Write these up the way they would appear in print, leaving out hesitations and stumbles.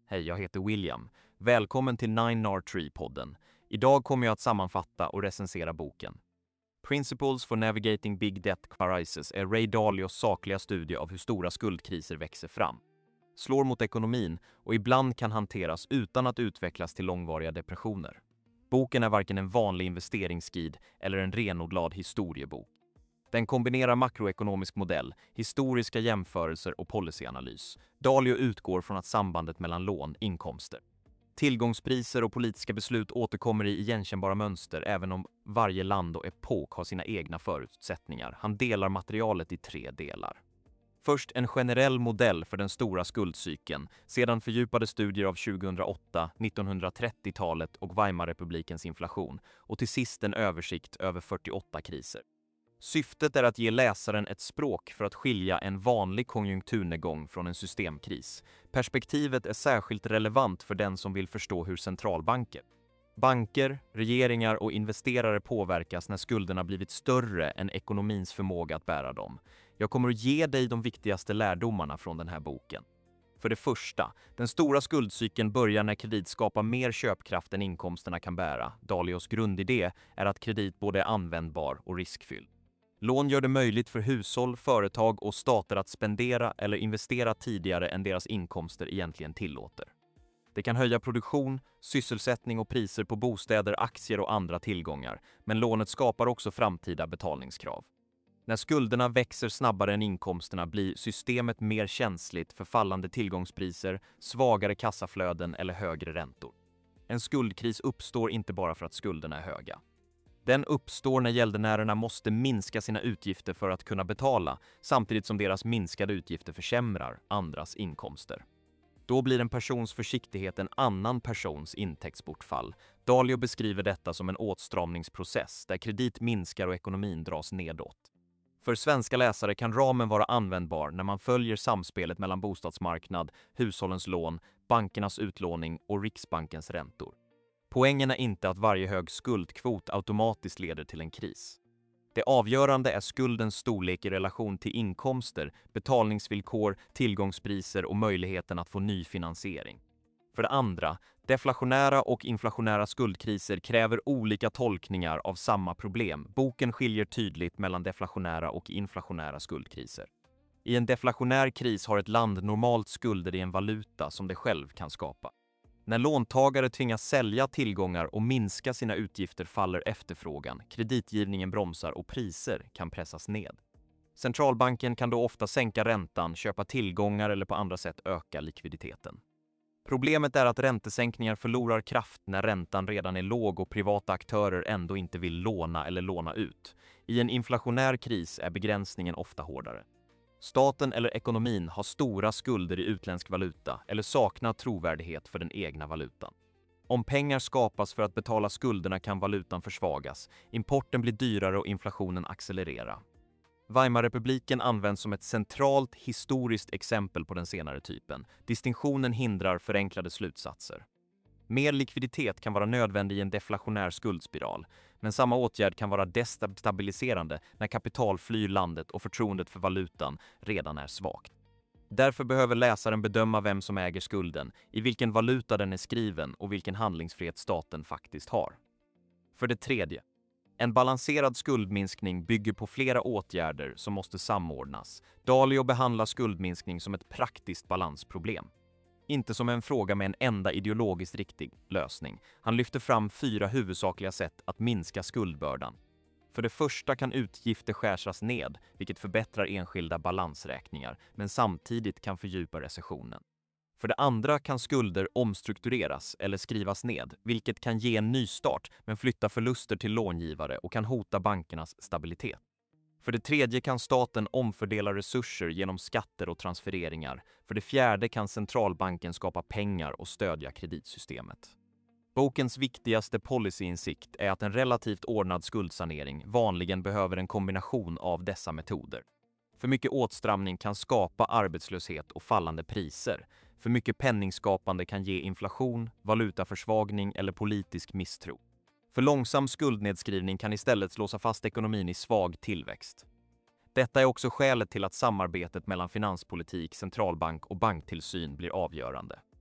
Hej, jag heter William. Välkommen till 9R3-podden. Idag kommer jag att sammanfatta och recensera boken. Principles for Navigating Big Debt Crisis är Ray Dalios sakliga studie av hur stora skuldkriser växer fram, slår mot ekonomin och ibland kan hanteras utan att utvecklas till långvariga depressioner. Boken är varken en vanlig investeringsguide eller en renodlad historiebok. Den kombinerar makroekonomisk modell, historiska jämförelser och policyanalys. Dalio utgår från att sambandet mellan lån, inkomster, tillgångspriser och politiska beslut återkommer i igenkännbara mönster även om varje land och epok har sina egna förutsättningar. Han delar materialet i 3 delar. Först en generell modell för den stora skuldcykeln, sedan fördjupade studier av 2008, 1930-talet och Weimarrepublikens inflation och till sist en översikt över 48 kriser. Syftet är att ge läsaren ett språk för att skilja en vanlig konjunkturnedgång från en systemkris. Perspektivet är särskilt relevant för den som vill förstå hur centralbanker, banker, regeringar och investerare påverkas när skulderna blivit större än ekonomins förmåga att bära dem. Jag kommer att ge dig de viktigaste lärdomarna från den här boken. För det första, den stora skuldcykeln börjar när kredit skapar mer köpkraft än inkomsterna kan bära. Dalios grundidé är att kredit både är användbar och riskfylld. Lån gör det möjligt för hushåll, företag och stater att spendera eller investera tidigare än deras inkomster egentligen tillåter. Det kan höja produktion, sysselsättning och priser på bostäder, aktier och andra tillgångar, men lånet skapar också framtida betalningskrav. När skulderna växer snabbare än inkomsterna blir systemet mer känsligt för fallande tillgångspriser, svagare kassaflöden eller högre räntor. En skuldkris uppstår inte bara för att skulderna är höga. Den uppstår när gäldenärerna måste minska sina utgifter för att kunna betala, samtidigt som deras minskade utgifter försämrar andras inkomster. Då blir en persons försiktighet en annan persons intäktsbortfall. Dalio beskriver detta som en åtstramningsprocess där kredit minskar och ekonomin dras nedåt. För svenska läsare kan ramen vara användbar när man följer samspelet mellan bostadsmarknad, hushållens lån, bankernas utlåning och Riksbankens räntor. Poängen är inte att varje hög skuldkvot automatiskt leder till en kris. Det avgörande är skuldens storlek i relation till inkomster, betalningsvillkor, tillgångspriser och möjligheten att få ny finansiering. För det andra, deflationära och inflationära skuldkriser kräver olika tolkningar av samma problem. Boken skiljer tydligt mellan deflationära och inflationära skuldkriser. I en deflationär kris har ett land normalt skulder i en valuta som det själv kan skapa. När låntagare tvingas sälja tillgångar och minska sina utgifter faller efterfrågan, kreditgivningen bromsar och priser kan pressas ned. Centralbanken kan då ofta sänka räntan, köpa tillgångar eller på andra sätt öka likviditeten. Problemet är att räntesänkningar förlorar kraft när räntan redan är låg och privata aktörer ändå inte vill låna eller låna ut. I en inflationär kris är begränsningen ofta hårdare. Staten eller ekonomin har stora skulder i utländsk valuta eller saknar trovärdighet för den egna valutan. Om pengar skapas för att betala skulderna kan valutan försvagas, importen blir dyrare och inflationen accelerera. Weimarrepubliken används som ett centralt historiskt exempel på den senare typen. Distinktionen hindrar förenklade slutsatser. Mer likviditet kan vara nödvändig i en deflationär skuldspiral, men samma åtgärd kan vara destabiliserande när kapital flyr landet och förtroendet för valutan redan är svagt. Därför behöver läsaren bedöma vem som äger skulden, i vilken valuta den är skriven och vilken handlingsfrihet staten faktiskt har. För det tredje, en balanserad skuldminskning bygger på flera åtgärder som måste samordnas. Dalio behandlar skuldminskning som ett praktiskt balansproblem. Inte som en fråga med en enda ideologiskt riktig lösning. Han lyfter fram 4 huvudsakliga sätt att minska skuldbördan. För det första kan utgifter skäras ned, vilket förbättrar enskilda balansräkningar, men samtidigt kan fördjupa recessionen. För det andra kan skulder omstruktureras eller skrivas ned, vilket kan ge en nystart men flytta förluster till långivare och kan hota bankernas stabilitet. För det tredje kan staten omfördela resurser genom skatter och transfereringar. För det fjärde kan centralbanken skapa pengar och stödja kreditsystemet. Bokens viktigaste policyinsikt är att en relativt ordnad skuldsanering vanligen behöver en kombination av dessa metoder. För mycket åtstramning kan skapa arbetslöshet och fallande priser. För mycket penningskapande kan ge inflation, valutaförsvagning eller politisk misstro. För långsam skuldnedskrivning kan istället låsa fast ekonomin i svag tillväxt. Detta är också skälet till att samarbetet mellan finanspolitik, centralbank och banktillsyn blir avgörande.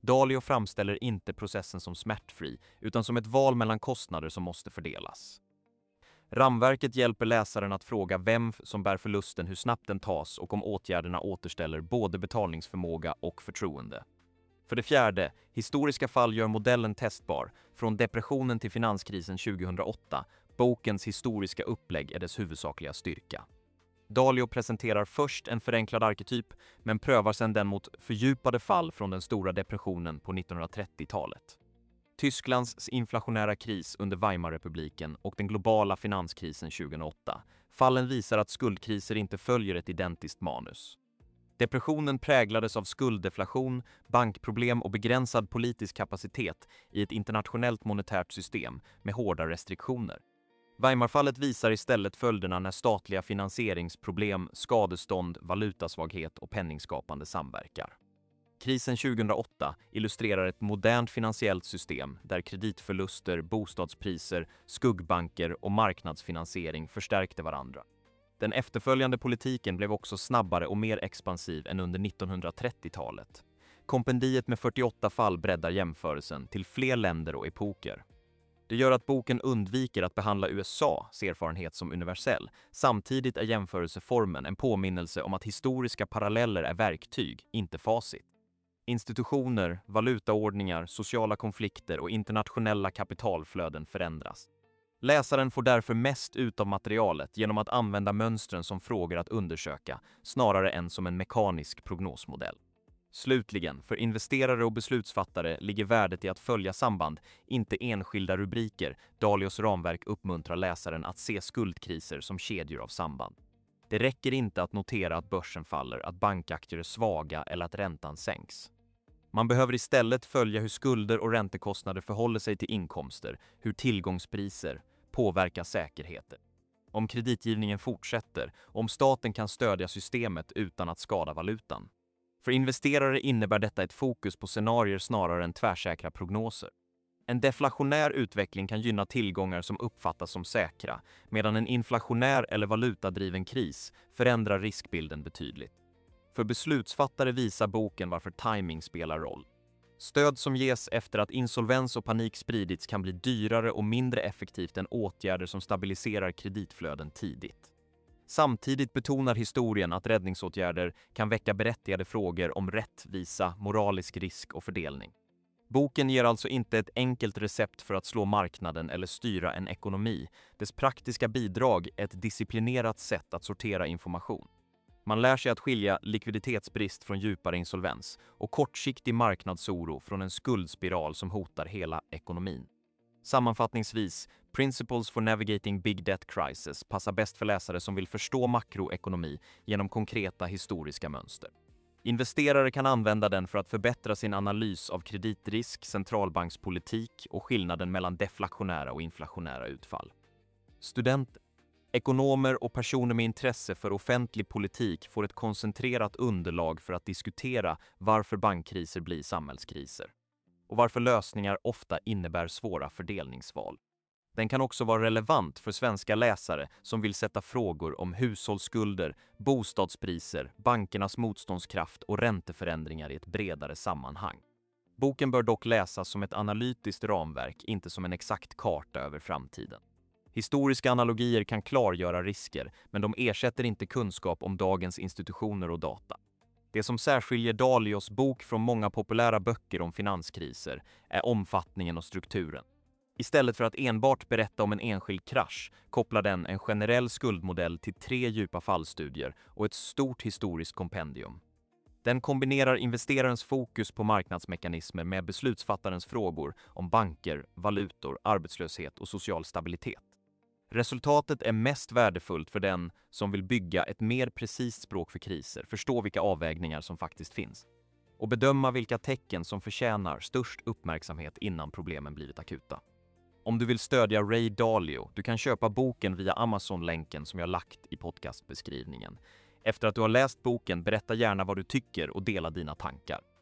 Dalio framställer inte processen som smärtfri, utan som ett val mellan kostnader som måste fördelas. Ramverket hjälper läsaren att fråga vem som bär förlusten, hur snabbt den tas och om åtgärderna återställer både betalningsförmåga och förtroende. För det fjärde, historiska fall gör modellen testbar, från depressionen till finanskrisen 2008. Bokens historiska upplägg är dess huvudsakliga styrka. Dalio presenterar först en förenklad arketyp, men prövar sedan den mot fördjupade fall från den stora depressionen på 1930-talet. Tysklands inflationära kris under Weimarrepubliken och den globala finanskrisen 2008. Fallen visar att skuldkriser inte följer ett identiskt manus. Depressionen präglades av skulddeflation, bankproblem och begränsad politisk kapacitet i ett internationellt monetärt system med hårda restriktioner. Weimarfallet visar istället följderna när statliga finansieringsproblem, skadestånd, valutasvaghet och penningskapande samverkar. Krisen 2008 illustrerar ett modernt finansiellt system där kreditförluster, bostadspriser, skuggbanker och marknadsfinansiering förstärkte varandra. Den efterföljande politiken blev också snabbare och mer expansiv än under 1930-talet. Kompendiet med 48 fall breddar jämförelsen till fler länder och epoker. Det gör att boken undviker att behandla USAs erfarenhet som universell. Samtidigt är jämförelseformen en påminnelse om att historiska paralleller är verktyg, inte facit. Institutioner, valutaordningar, sociala konflikter och internationella kapitalflöden förändras. Läsaren får därför mest ut av materialet genom att använda mönstren som frågor att undersöka, snarare än som en mekanisk prognosmodell. Slutligen, för investerare och beslutsfattare ligger värdet i att följa samband, inte enskilda rubriker. Dalios ramverk uppmuntrar läsaren att se skuldkriser som kedjor av samband. Det räcker inte att notera att börsen faller, att bankaktier är svaga eller att räntan sänks. Man behöver istället följa hur skulder och räntekostnader förhåller sig till inkomster, hur tillgångspriser påverkar säkerheter. Om kreditgivningen fortsätter, om staten kan stödja systemet utan att skada valutan. För investerare innebär detta ett fokus på scenarier snarare än tvärsäkra prognoser. En deflationär utveckling kan gynna tillgångar som uppfattas som säkra, medan en inflationär eller valutadriven kris förändrar riskbilden betydligt. För beslutsfattare visar boken varför timing spelar roll. Stöd som ges efter att insolvens och panik spridits kan bli dyrare och mindre effektivt än åtgärder som stabiliserar kreditflöden tidigt. Samtidigt betonar historien att räddningsåtgärder kan väcka berättigade frågor om rättvisa, moralisk risk och fördelning. Boken ger alltså inte ett enkelt recept för att slå marknaden eller styra en ekonomi. Dess praktiska bidrag är ett disciplinerat sätt att sortera information. Man lär sig att skilja likviditetsbrist från djupare insolvens och kortsiktig marknadsoro från en skuldspiral som hotar hela ekonomin. Sammanfattningsvis, Principles for Navigating Big Debt Crisis passar bäst för läsare som vill förstå makroekonomi genom konkreta historiska mönster. Investerare kan använda den för att förbättra sin analys av kreditrisk, centralbankspolitik och skillnaden mellan deflationära och inflationära utfall. Studenter, ekonomer och personer med intresse för offentlig politik får ett koncentrerat underlag för att diskutera varför bankkriser blir samhällskriser och varför lösningar ofta innebär svåra fördelningsval. Den kan också vara relevant för svenska läsare som vill sätta frågor om hushållsskulder, bostadspriser, bankernas motståndskraft och ränteförändringar i ett bredare sammanhang. Boken bör dock läsas som ett analytiskt ramverk, inte som en exakt karta över framtiden. Historiska analogier kan klargöra risker, men de ersätter inte kunskap om dagens institutioner och data. Det som särskiljer Dalios bok från många populära böcker om finanskriser är omfattningen och strukturen. Istället för att enbart berätta om en enskild krasch kopplar den en generell skuldmodell till 3 djupa fallstudier och ett stort historiskt kompendium. Den kombinerar investerarens fokus på marknadsmekanismer med beslutsfattarens frågor om banker, valutor, arbetslöshet och social stabilitet. Resultatet är mest värdefullt för den som vill bygga ett mer precist språk för kriser, förstå vilka avvägningar som faktiskt finns och bedöma vilka tecken som förtjänar störst uppmärksamhet innan problemen blivit akuta. Om du vill stödja Ray Dalio, du kan köpa boken via Amazon-länken som jag lagt i podcastbeskrivningen. Efter att du har läst boken, berätta gärna vad du tycker och dela dina tankar.